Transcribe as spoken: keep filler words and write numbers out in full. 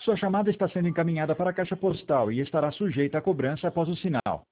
Sua chamada está sendo encaminhada para a caixa postal e estará sujeita a cobrança após o sinal.